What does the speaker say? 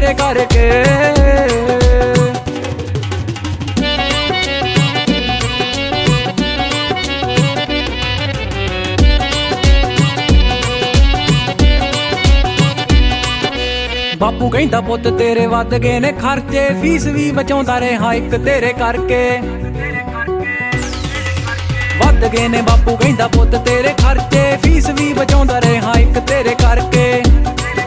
तेरे करके। बापू कहंदा पुत तेरे वध गए ने खर्चे, फीस भी बचाउंदा रहा एक तेरे करके। वध गए ने बापू कहंदा पुत तेरे खर्चे, फीस भी बचाउंदा रहा एक तेरे करके।